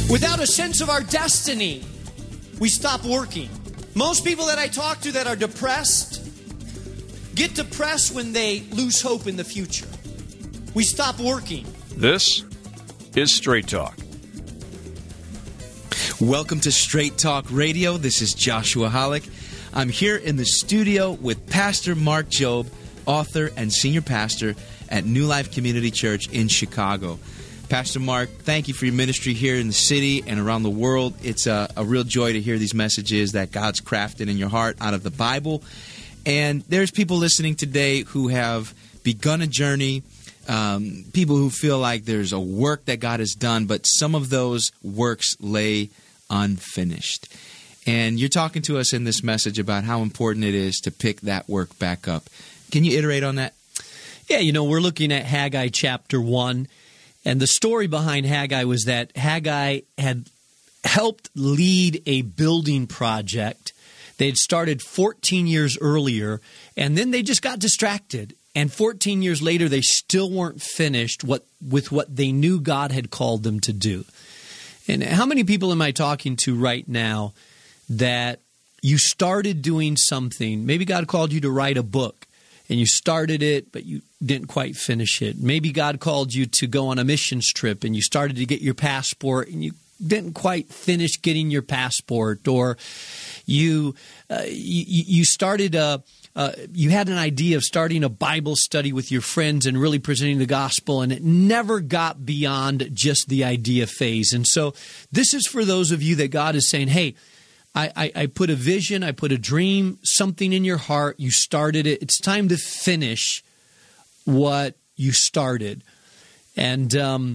Without a sense of our destiny, we stop working. Most people that I talk to that are depressed get depressed when they lose hope in the future. We stop working. This is Straight Talk. Welcome to Straight Talk Radio. This is Joshua Hollick. I'm here in the studio with Pastor Mark Jobe, author and senior pastor at New Life Community Church in Chicago. Pastor Mark, thank you for your ministry here in the city and around the world. It's a real joy to hear these messages that God's crafted in your heart out of the Bible. And there's people listening today who have begun a journey, people who feel like there's a work that God has done, but some of those works lay unfinished. And you're talking to us in this message about how important it is to pick that work back up. Can you iterate on that? Yeah, we're looking at Haggai chapter 1. And the story behind Haggai was that Haggai had helped lead a building project. They had started 14 years earlier, and then they just got distracted. And 14 years later, they still weren't finished with what they knew God had called them to do. And how many people am I talking to right now that you started doing something? Maybe God called you to write a book, and you started it, but you didn't quite finish it. Maybe God called you to go on a missions trip, and you started to get your passport, and you didn't quite finish getting your passport. Or you started you had an idea of starting a Bible study with your friends and really presenting the gospel, and it never got beyond just the idea phase. And so this is for those of you that God is saying, hey, I put a vision, I put a dream, something in your heart, you started it. It's time to finish what you started. And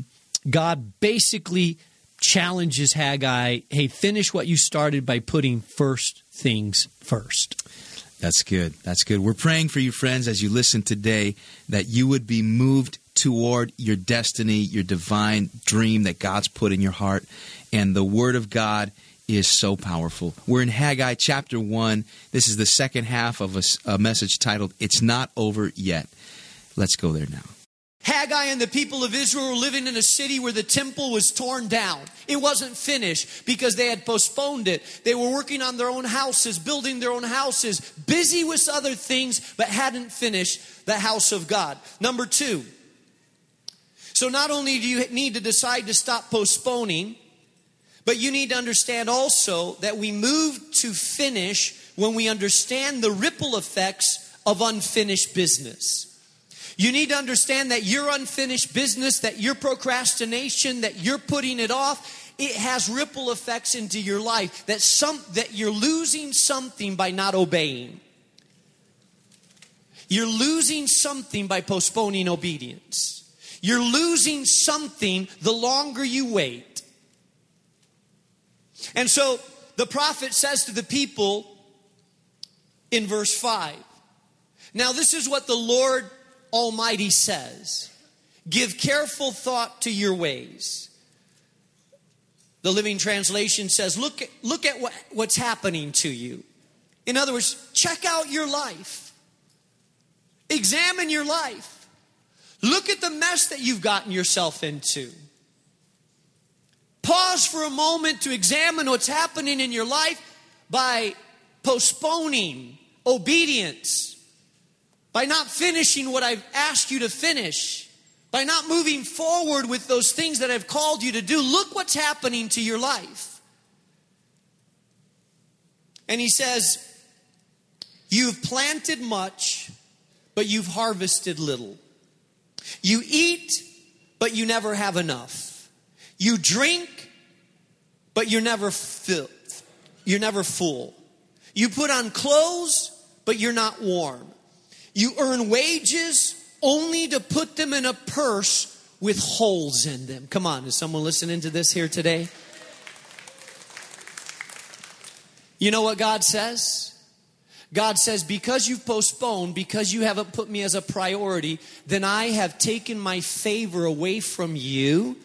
God basically challenges Haggai, hey, finish what you started by putting first things first. That's good. That's good. We're praying for you, friends, as you listen today, that you would be moved toward your destiny, your divine dream that God's put in your heart. And the Word of God is so powerful. We're in Haggai chapter 1. This is the second half of a message titled, It's Not Over Yet. Let's go there now. Haggai and the people of Israel were living in a city where the temple was torn down. It wasn't finished because they had postponed it. They were working on their own houses, building their own houses, busy with other things, but hadn't finished the house of God. Number 2. So not only do you need to decide to stop postponing, but you need to understand also that we move to finish when we understand the ripple effects of unfinished business. You need to understand that your unfinished business, that your procrastination, that you're putting it off, it has ripple effects into your life, that you're losing something by not obeying. You're losing something by postponing obedience. You're losing something the longer you wait. And so the prophet says to the people in verse 5, now this is what the Lord Almighty says, give careful thought to your ways. The Living Translation says, look at what's happening to you. In other words, check out your life. Examine your life. Look at the mess that you've gotten yourself into. Pause for a moment to examine what's happening in your life by postponing obedience. By not finishing what I've asked you to finish. By not moving forward with those things that I've called you to do. Look what's happening to your life. And he says, you've planted much, but you've harvested little. You eat, but you never have enough. You drink, but you're never filled. You're never full. You put on clothes, but you're not warm. You earn wages only to put them in a purse with holes in them. Come on, is someone listening to this here today? You know what God says? God says, because you've postponed, because you haven't put me as a priority, then I have taken my favor away from you.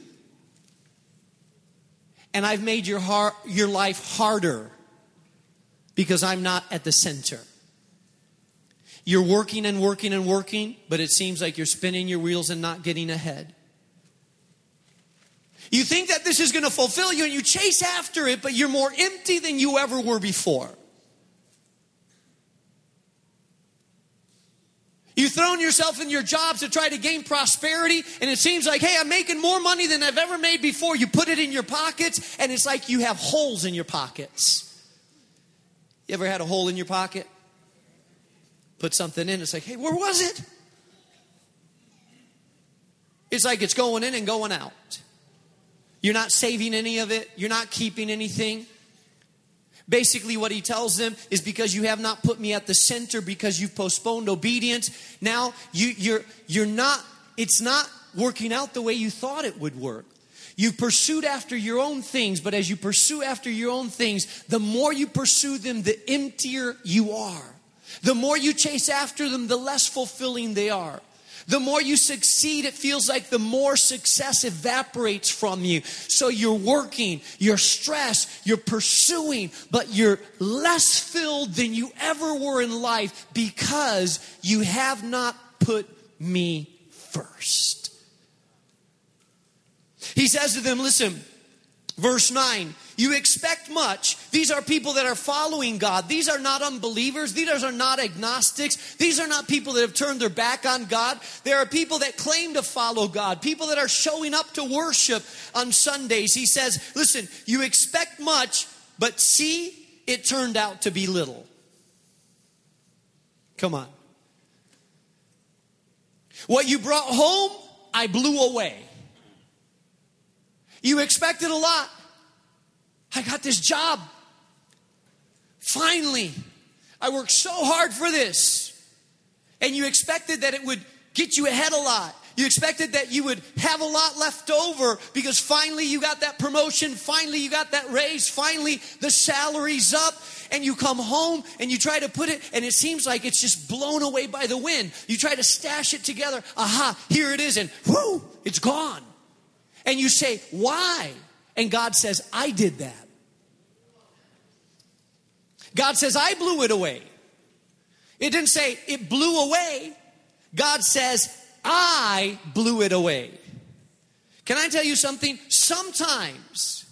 And I've made your life harder because I'm not at the center. You're working and working and working, but it seems like you're spinning your wheels and not getting ahead. You think that this is going to fulfill you and you chase after it, but you're more empty than you ever were before. You've thrown yourself in your jobs to try to gain prosperity, and it seems like, hey, I'm making more money than I've ever made before. You put it in your pockets, and it's like you have holes in your pockets. You ever had a hole in your pocket? Put something in, it's like, hey, where was it? It's like it's going in and going out. You're not saving any of it. You're not keeping anything. Basically, what he tells them is because you have not put me at the center, because you've postponed obedience. Now you're not. It's not working out the way you thought it would work. You've pursued after your own things, but as you pursue after your own things, the more you pursue them, the emptier you are. The more you chase after them, the less fulfilling they are. The more you succeed, it feels like the more success evaporates from you. So you're working, you're stressed, you're pursuing, but you're less filled than you ever were in life because you have not put me first. He says to them, listen, verse 9, you expect much. These are people that are following God. These are not unbelievers. These are not agnostics. These are not people that have turned their back on God. There are people that claim to follow God. People that are showing up to worship on Sundays. He says, listen, you expect much, but see, it turned out to be little. Come on. What you brought home, I blew away. You expected a lot. I got this job. Finally, I worked so hard for this. And you expected that it would get you ahead a lot. You expected that you would have a lot left over because finally you got that promotion. Finally you got that raise. Finally the salary's up. And you come home and you try to put it, and it seems like it's just blown away by the wind. You try to stash it together. Aha, here it is. And whoo, it's gone. And you say, why? And God says, I did that. God says, I blew it away. It didn't say it blew away. God says, I blew it away. Can I tell you something? Sometimes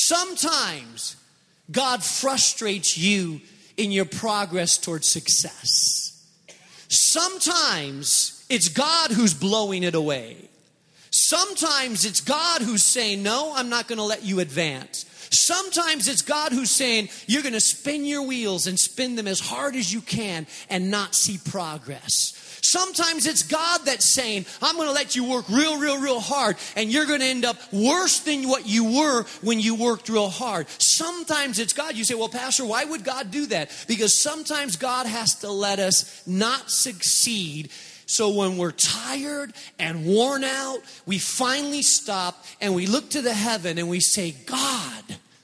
God frustrates you in your progress towards success. Sometimes it's God who's blowing it away. Sometimes it's God who's saying, no, I'm not going to let you advance. Sometimes it's God who's saying, you're going to spin your wheels and spin them as hard as you can and not see progress. Sometimes it's God that's saying, I'm going to let you work real hard, and you're going to end up worse than what you were when you worked real hard. Sometimes it's God. You say, well, Pastor, why would God do that? Because sometimes God has to let us not succeed. So when we're tired and worn out, we finally stop and we look to the heaven and we say, God,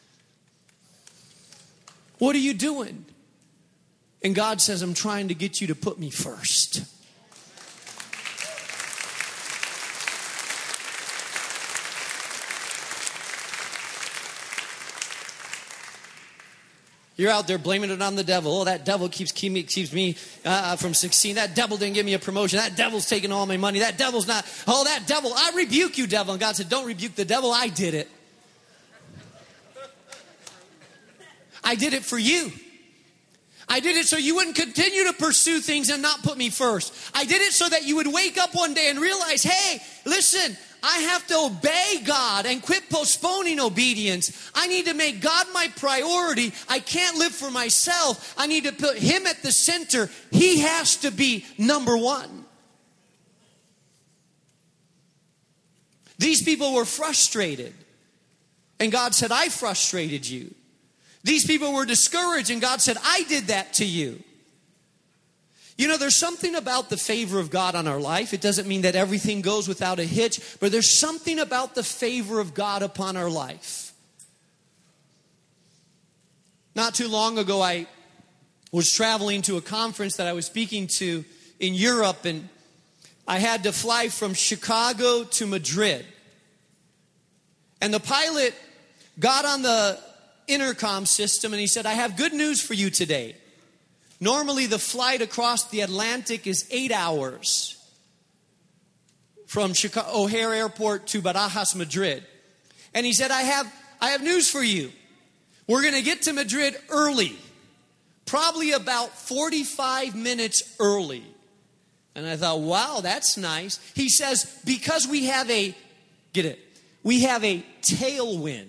what are you doing? And God says, I'm trying to get you to put me first. You're out there blaming it on the devil. Oh, that devil keeps me from succeeding. That devil didn't give me a promotion. That devil's taking all my money. That devil's not. Oh, that devil. I rebuke you, devil. And God said, don't rebuke the devil. I did it. I did it for you. I did it so you wouldn't continue to pursue things and not put me first. I did it so that you would wake up one day and realize, hey, listen, I have to obey God and quit postponing obedience. I need to make God my priority. I can't live for myself. I need to put Him at the center. He has to be number one. These people were frustrated. And God said, I frustrated you. These people were discouraged, and God said, I did that to you. You know, there's something about the favor of God on our life. It doesn't mean that everything goes without a hitch, but there's something about the favor of God upon our life. Not too long ago, I was traveling to a conference that I was speaking to in Europe, and I had to fly from Chicago to Madrid. And the pilot got on the intercom system and he said, I have good news for you today. Normally the flight across the Atlantic is 8 hours from O'Hare Airport to Barajas, Madrid. And he said, I have news for you. We're going to get to Madrid early, probably about 45 minutes early. And I thought, wow, that's nice. He says, because we have a tailwind.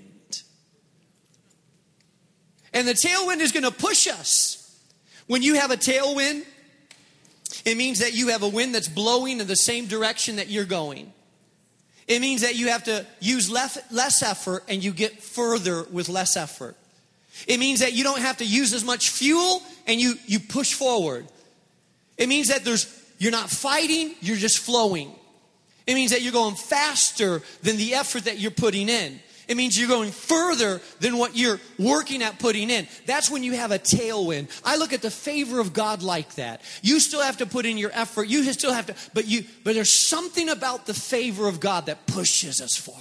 And the tailwind is going to push us. When you have a tailwind, it means that you have a wind that's blowing in the same direction that you're going. It means that you have to use less effort and you get further with less effort. It means that you don't have to use as much fuel and you push forward. It means that you're not fighting, you're just flowing. It means that you're going faster than the effort that you're putting in. It means you're going further than what you're working at putting in. That's when you have a tailwind. I look at the favor of God like that. You still have to put in your effort. You still have to, but there's something about the favor of God that pushes us forward.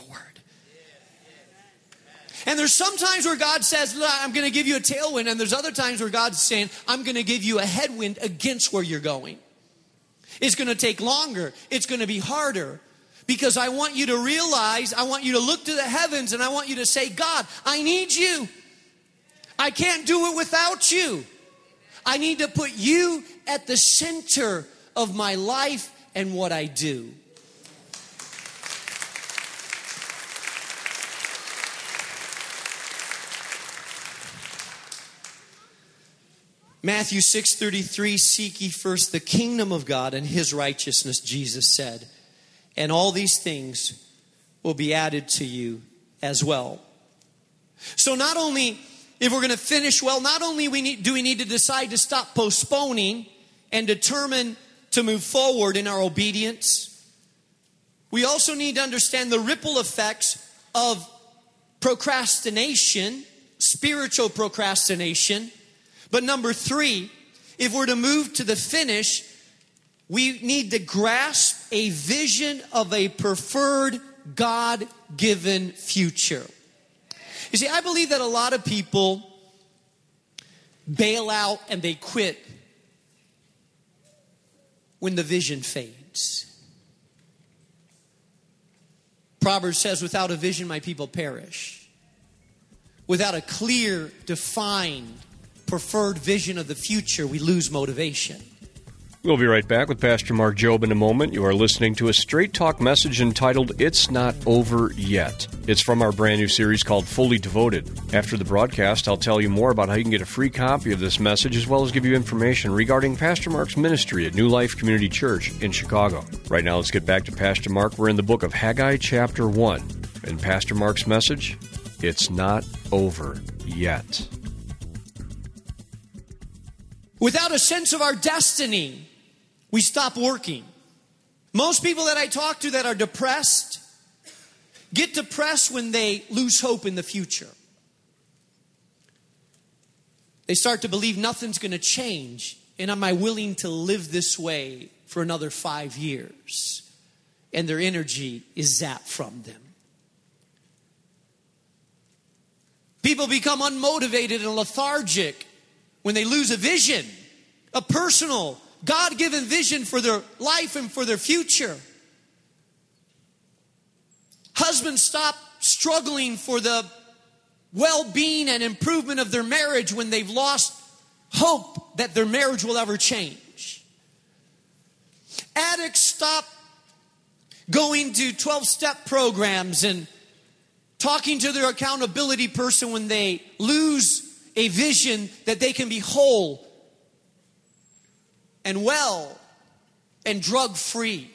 And there's some times where God says, I'm going to give you a tailwind. And there's other times where God's saying, I'm going to give you a headwind against where you're going. It's going to take longer. It's going to be harder. Because I want you to realize, I want you to look to the heavens and I want you to say, God, I need you. I can't do it without you. I need to put you at the center of my life and what I do. Matthew 6:33, seek ye first the kingdom of God and his righteousness, Jesus said. And all these things will be added to you as well. So not only, if we're going to finish well, not only do we need to decide to stop postponing and determine to move forward in our obedience, we also need to understand the ripple effects of procrastination, spiritual procrastination. But number 3, if we're to move to the finish, we need to grasp a vision of a preferred God-given future. You see, I believe that a lot of people bail out and they quit when the vision fades. Proverbs says, without a vision, my people perish. Without a clear, defined, preferred vision of the future, we lose motivation. We'll be right back with Pastor Mark Jobe in a moment. You are listening to a Straight Talk message entitled, It's Not Over Yet. It's from our brand new series called Fully Devoted. After the broadcast, I'll tell you more about how you can get a free copy of this message, as well as give you information regarding Pastor Mark's ministry at New Life Community Church in Chicago. Right now, let's get back to Pastor Mark. We're in the book of Haggai, chapter 1. And Pastor Mark's message, It's Not Over Yet. Without a sense of our destiny, we stop working. Most people that I talk to that are depressed get depressed when they lose hope in the future. They start to believe nothing's going to change. And am I willing to live this way for another 5 years? And their energy is zapped from them. People become unmotivated and lethargic when they lose a vision, a personal, God-given vision for their life and for their future. Husbands stop struggling for the well-being and improvement of their marriage when they've lost hope that their marriage will ever change. Addicts stop going to 12-step programs and talking to their accountability person when they lose a vision that they can be whole and well and drug-free.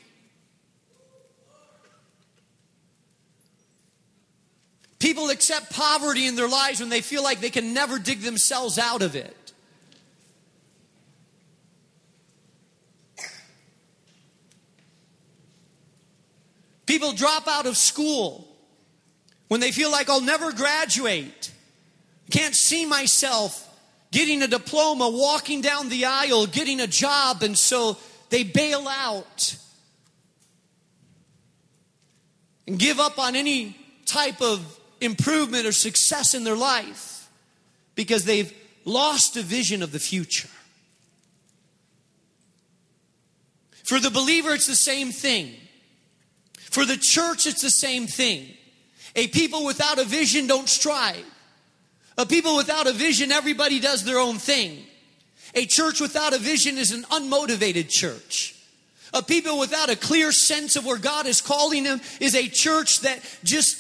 People accept poverty in their lives when they feel like they can never dig themselves out of it. People drop out of school when they feel like I'll never graduate. Can't see myself getting a diploma, walking down the aisle, getting a job, and so they bail out and give up on any type of improvement or success in their life because they've lost a vision of the future. For the believer, it's the same thing. For the church, it's the same thing. A people without a vision don't strive. A people without a vision, everybody does their own thing. A church without a vision is an unmotivated church. A people without a clear sense of where God is calling them is a church that just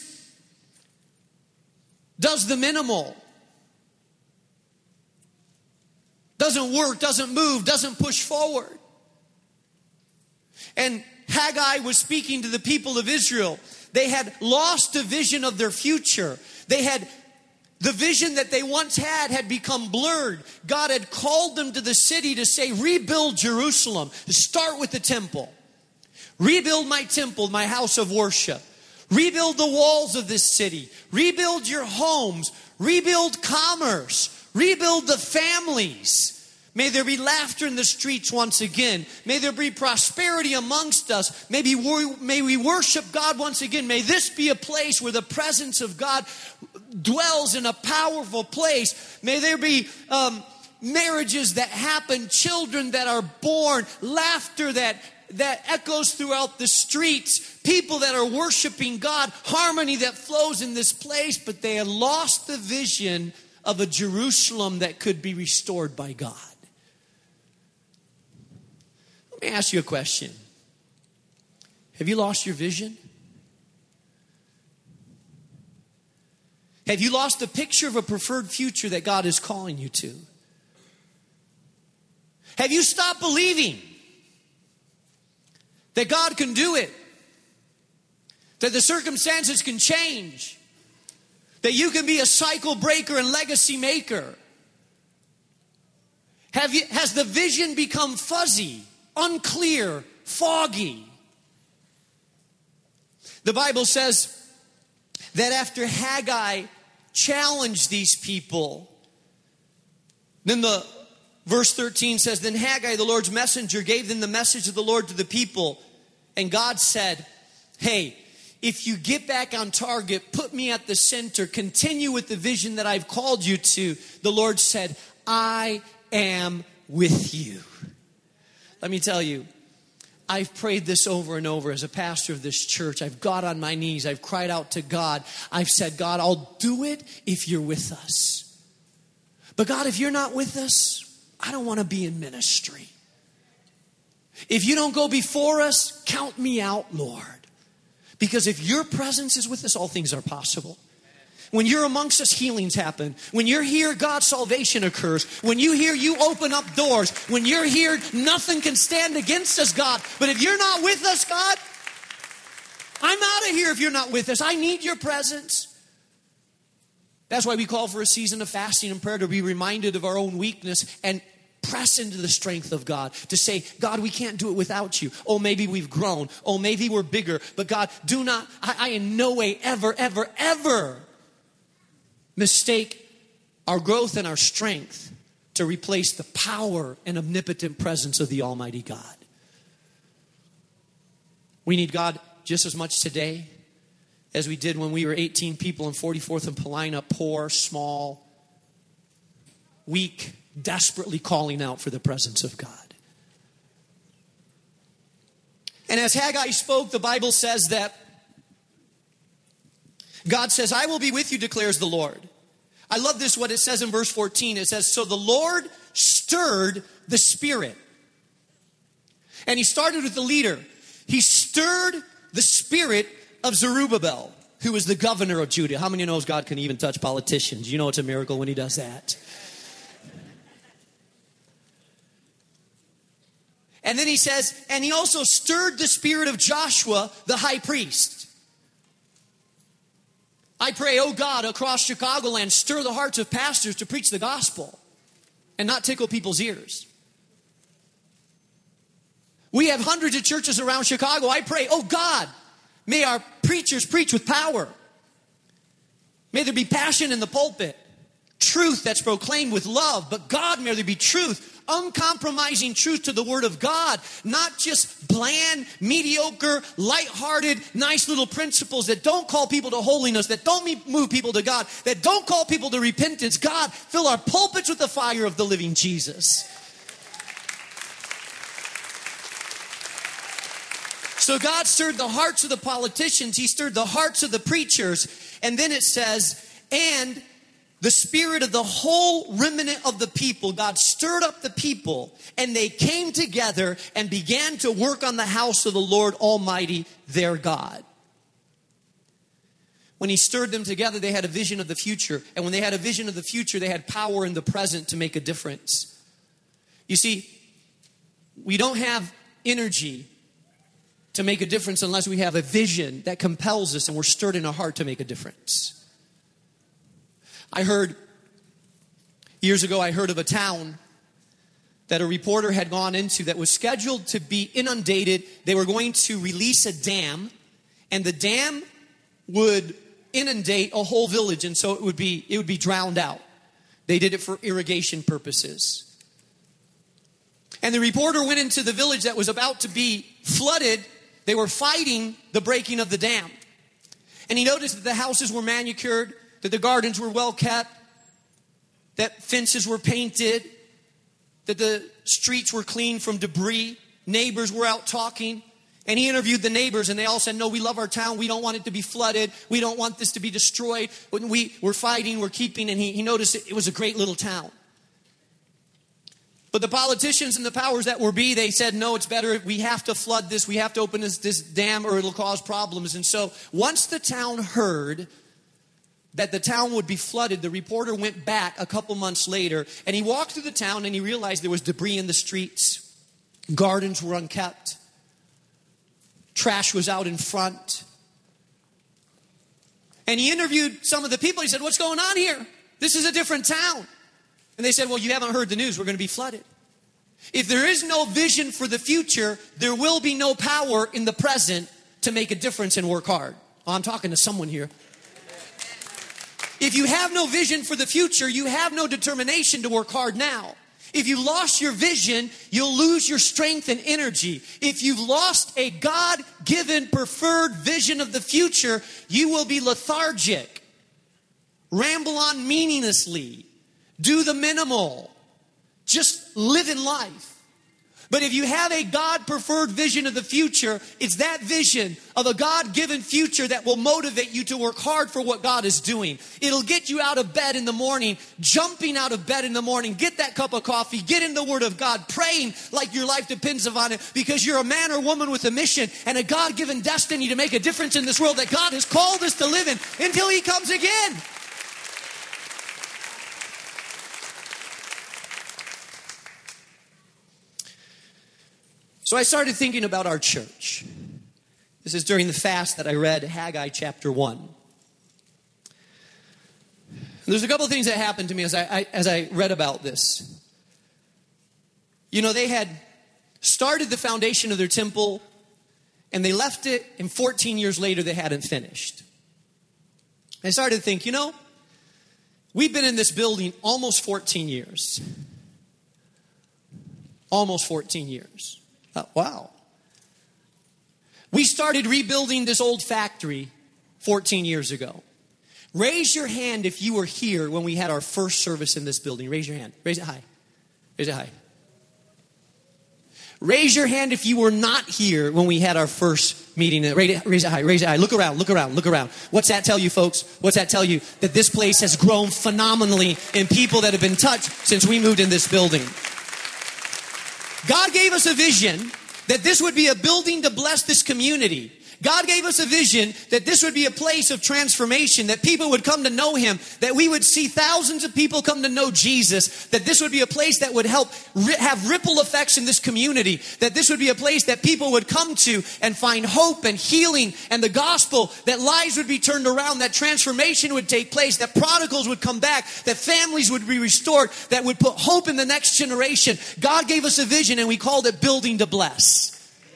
does the minimal. Doesn't work, doesn't move, doesn't push forward. And Haggai was speaking to the people of Israel. They had lost a vision of their future. The vision that they once had become blurred. God had called them to the city to say, rebuild Jerusalem. Start with the temple. Rebuild my temple, my house of worship. Rebuild the walls of this city. Rebuild your homes. Rebuild commerce. Rebuild the families. May there be laughter in the streets once again. May there be prosperity amongst us. May we worship God once again. May this be a place where the presence of God dwells in a powerful place. May there be marriages that happen, children that are born, laughter that echoes throughout the streets, people that are worshiping God, harmony that flows in this place, but they have lost the vision of a Jerusalem that could be restored by God. Let me ask you a question. Have you lost your vision? Have you lost the picture of a preferred future that God is calling you to? Have you stopped believing that God can do it? That the circumstances can change? That you can be a cycle breaker and legacy maker? Has the vision become fuzzy, unclear, foggy? The Bible says that after Haggai challenged these people, then the verse 13 says, then Haggai, the Lord's messenger, gave them the message of the Lord to the people. And God said, hey, if you get back on target, put me at the center, continue with the vision that I've called you to. The Lord said, I am with you. Let me tell you, I've prayed this over and over as a pastor of this church. I've got on my knees. I've cried out to God. I've said, God, I'll do it if you're with us. But God, if you're not with us, I don't want to be in ministry. If you don't go before us, count me out, Lord. Because if your presence is with us, all things are possible. When you're amongst us, healings happen. When you're here, God's salvation occurs. When you hear, you open up doors. When you're here, nothing can stand against us, God. But if you're not with us, God, I'm out of here if you're not with us. I need your presence. That's why we call for a season of fasting and prayer, to be reminded of our own weakness and press into the strength of God. To say, God, we can't do it without you. Oh, maybe we've grown. Oh, maybe we're bigger. But God, do not, I in no way ever, ever, ever mistake our growth and our strength to replace the power and omnipotent presence of the Almighty God. We need God just as much today as we did when we were 18 people in 44th and Paulina, poor, small, weak, desperately calling out for the presence of God. And as Haggai spoke, the Bible says that God says, I will be with you, declares the Lord. I love this, what it says in verse 14. It says, so the Lord stirred the spirit. And he started with the leader. He stirred the spirit of Zerubbabel, who was the governor of Judah. How many knows God can even touch politicians? You know it's a miracle when he does that. And then he says, and he also stirred the spirit of Joshua, the high priest. I pray, oh God, across Chicagoland, stir the hearts of pastors to preach the gospel and not tickle people's ears. We have hundreds of churches around Chicago. I pray, oh God, may our preachers preach with power. May there be passion in the pulpit. Truth that's proclaimed with love. But God, may there be truth, uncompromising truth to the Word of God. Not just bland, mediocre, lighthearted, nice little principles that don't call people to holiness, that don't move people to God, that don't call people to repentance. God, fill our pulpits with the fire of the living Jesus. So God stirred the hearts of the politicians. He stirred the hearts of the preachers. And then it says, and the spirit of the whole remnant of the people, God stirred up the people, and they came together and began to work on the house of the Lord Almighty, their God. When he stirred them together, they had a vision of the future. And when they had a vision of the future, they had power in the present to make a difference. You see, we don't have energy to make a difference unless we have a vision that compels us and we're stirred in our heart to make a difference. Years ago, I heard of a town that a reporter had gone into that was scheduled to be inundated. They were going to release a dam, and the dam would inundate a whole village, and so it would be drowned out. They did it for irrigation purposes. And the reporter went into the village that was about to be flooded. They were fighting the breaking of the dam. And he noticed that the houses were manicured, that the gardens were well kept, that fences were painted, that the streets were clean from debris. Neighbors were out talking. And he interviewed the neighbors, and they all said, no, we love our town. We don't want it to be flooded. We don't want this to be destroyed. When we're fighting, we're keeping. And he noticed it was a great little town. But the politicians and the powers that were be, they said, no, it's better. We have to flood this. We have to open this dam or it'll cause problems. And so once the town heard that the town would be flooded, the reporter went back a couple months later, and he walked through the town and he realized there was debris in the streets. Gardens were unkept. Trash was out in front. And he interviewed some of the people. He said, what's going on here? This is a different town. And they said, well, you haven't heard the news. We're going to be flooded. If there is no vision for the future, there will be no power in the present to make a difference and work hard. Oh, I'm talking to someone here. If you have no vision for the future, you have no determination to work hard now. If you lost your vision, you'll lose your strength and energy. If you've lost a God-given preferred vision of the future, you will be lethargic, ramble on meaninglessly, do the minimal, just live in life. But if you have a God-preferred vision of the future, it's that vision of a God-given future that will motivate you to work hard for what God is doing. It'll get you out of bed in the morning, jumping out of bed in the morning, get that cup of coffee, get in the Word of God, praying like your life depends upon it, because you're a man or woman with a mission and a God-given destiny to make a difference in this world that God has called us to live in until He comes again. So I started thinking about our church. This is during the fast that I read Haggai chapter 1. And there's a couple of things that happened to me as I read about this. You know, they had started the foundation of their temple, and they left it, and 14 years later they hadn't finished. I started to think, you know, we've been in this building almost 14 years. Almost 14 years. Wow. We started rebuilding this old factory 14 years ago. Raise your hand if you were here when we had our first service in this building. Raise your hand. Raise it high. Raise it high. Raise your hand if you were not here when we had our first meeting. Raise it high. Raise it high. Look around. Look around. Look around. What's that tell you, folks? What's that tell you? That this place has grown phenomenally in people that have been touched since we moved in this building. God gave us a vision that this would be a building to bless this community. God gave us a vision that this would be a place of transformation, that people would come to know Him, that we would see thousands of people come to know Jesus, that this would be a place that would help have ripple effects in this community, that this would be a place that people would come to and find hope and healing and the gospel, that lives would be turned around, that transformation would take place, that prodigals would come back, that families would be restored, that would put hope in the next generation. God gave us a vision, and we called it Building to Bless.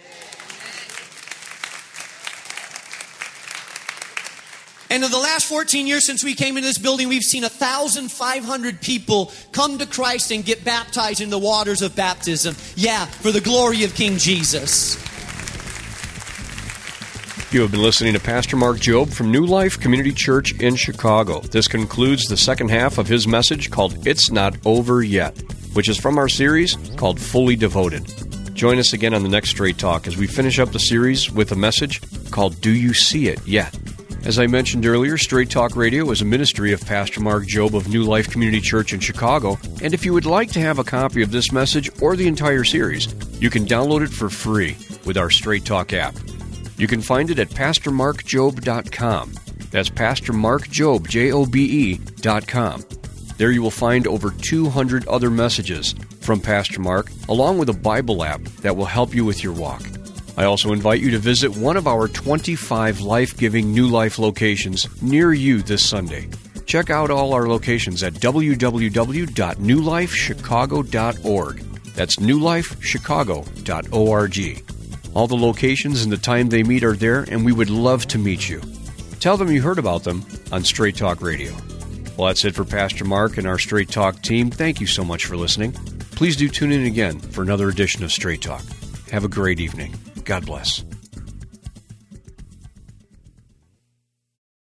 And in the last 14 years since we came into this building, we've seen 1,500 people come to Christ and get baptized in the waters of baptism. Yeah, for the glory of King Jesus. You have been listening to Pastor Mark Jobe from New Life Community Church in Chicago. This concludes the second half of his message called It's Not Over Yet, which is from our series called Fully Devoted. Join us again on the next Straight Talk as we finish up the series with a message called Do You See It Yet? As I mentioned earlier, Straight Talk Radio is a ministry of Pastor Mark Jobe of New Life Community Church in Chicago, and if you would like to have a copy of this message or the entire series, you can download it for free with our Straight Talk app. You can find it at PastorMarkJobe.com. That's PastorMarkJobe, Jobe.com. There you will find over 200 other messages from Pastor Mark, along with a Bible app that will help you with your walk. I also invite you to visit one of our 25 life-giving New Life locations near you this Sunday. Check out all our locations at www.newlifechicago.org. That's newlifechicago.org. All the locations and the time they meet are there, and we would love to meet you. Tell them you heard about them on Straight Talk Radio. Well, that's it for Pastor Mark and our Straight Talk team. Thank you so much for listening. Please do tune in again for another edition of Straight Talk. Have a great evening. God bless.